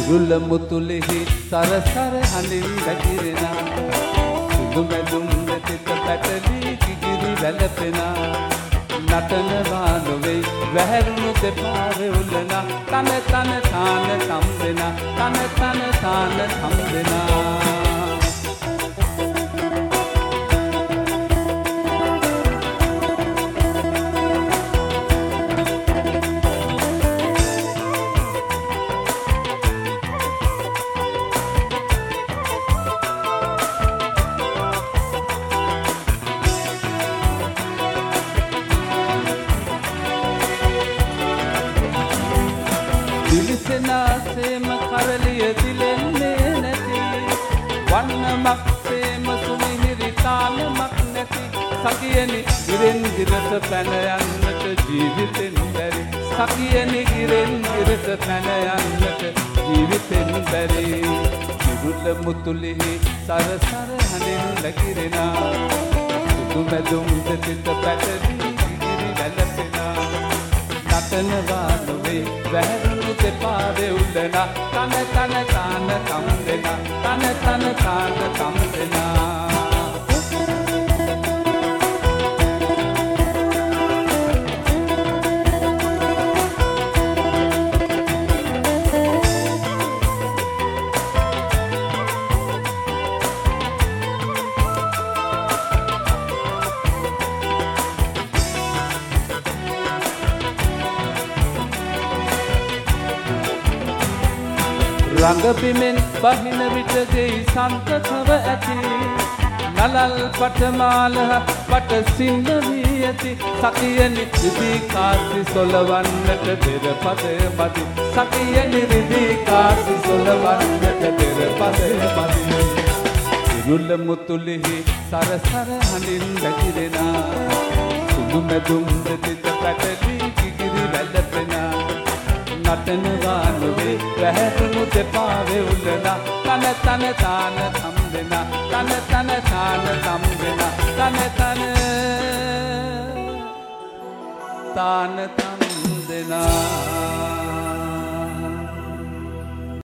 ඉරුල මුතුලෙහි සරසර හඬින් වැగిරෙනා සුදු මැදුම් දෙතිත පැටලී කිකිරි වැළපෙනා නටනවා නොවේ වැහැරුණු දෙපා වෙවුලනා තන තන තාන තම්බෙනා තන තන තාන තම්බෙනා දිලිසෙනාසේම කරලිය දිලෙන්නේ නැති වන්නමක් සේම සුමිහිරි තාලමක් නැති සකියනි ගිරෙන් ගිරට පැන යන්නට ජීවිතෙන් බැරි සකියනි ගිරෙන් ගිරට පැන යන්නට ජීවිතෙන් බැරි ඉරුල මුතුලෙහි සරසර හඬින් වැగిරෙනා සුදු මැදුම් දෙතිත පැටලී කිකිරි වැළපෙනා නටනවා නොවේ වැහැරුණු දෙපා වෙවුලනා තන තන තාන තම්බෙනා තන තන තාන තම්බෙනා රංගපිමෙන් බහින විට දෙයි සන්තකව ඇති නලල් පටමාල පට සින්න වී ඇති සකියනි රිදී කාසි සොලවන්නට පෙරපදය මදි සකියනි රිදී කාසි සොලවන්නට පෙරපදය මදි ඉරුල මුතුලෙහි සරසර හඬින් වැగిරෙනා සුදු මැදුම් දෙතිත පැටලී කිකිරි වැළපෙනා නටනවා නොවේ වැහැරුණු දෙපා වෙවුලනා තන තන තාන තම්බෙනා තන තන තාන තම්බෙනා තන තන තාන තම්බෙනා